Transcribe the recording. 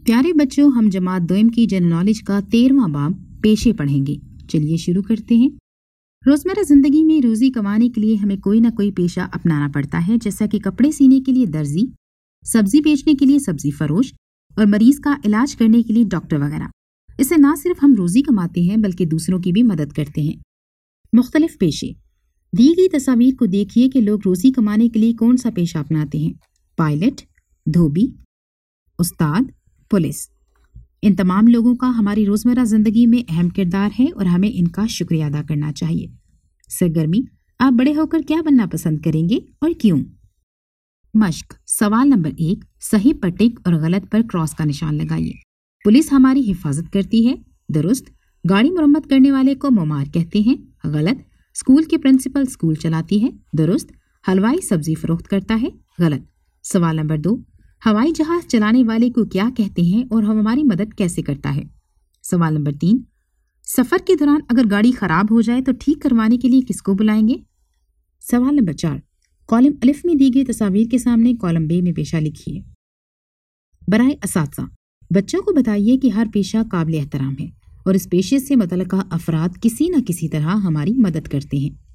प्यारे बच्चों, हम जमात दोयम की जनरल नॉलेज का 13वां बाब पेशे पढ़ेंगे। चलिए शुरू करते हैं। रोजमर्रा जिंदगी में रोजी कमाने के लिए हमें कोई ना कोई पेशा अपनाना पड़ता है, जैसा कि कपड़े सीने के लिए दर्जी, सब्जी बेचने के लिए सब्जी फरोश और मरीज का इलाज करने के लिए डॉक्टर वगैरह। इससे ना सिर्फ हम रोजी कमाते हैं बल्कि दूसरों की भी मदद करते हैं। मुख्तलिफ पेशे। दी गई तस्वीर को देखिए कि लोग रोजी कमाने के लिए कौन सा पेशा अपनाते हैं। पायलट, धोबी, उस्ताद, पुलिस। इन तमाम लोगों का हमारी रोजमर्रा जिंदगी में अहम किरदार है और हमें इनका शुक्रिया अदा करना चाहिए। सरगर्मी, आप बड़े होकर क्या बनना पसंद करेंगे और क्यों? मश्क। सवाल नंबर 1, सही पर टिक और गलत पर क्रॉस का निशान लगाइए। पुलिस हमारी हिफाजत करती है। दुरुस्त। गाड़ी मरम्मत करने वाले को मुमार कहते हैं। गलत। स्कूल के प्रिंसिपल स्कूल चलाती है। दुरुस्त। हलवाई सब्जी फरोख्त करता है। गलत। सवाल नंबर 2, हवाई जहाज चलाने वाले को क्या कहते हैं और हमारी मदद कैसे करता है? सवाल नंबर 3, सफर के दौरान अगर गाड़ी खराब हो जाए तो ठीक करवाने के लिए किसको बुलाएंगे? सवाल नंबर 4, कॉलम अलिफ में दी गई तस्वीर के सामने कॉलम बे में पेशा लिखिए। बराए असातिज़ा, बच्चों को बताइए कि हर पेशा काबिल एहतराम है और इस पेशे से मुतल्लिका अफराद किसी न किसी तरह हमारी मदद करते हैं।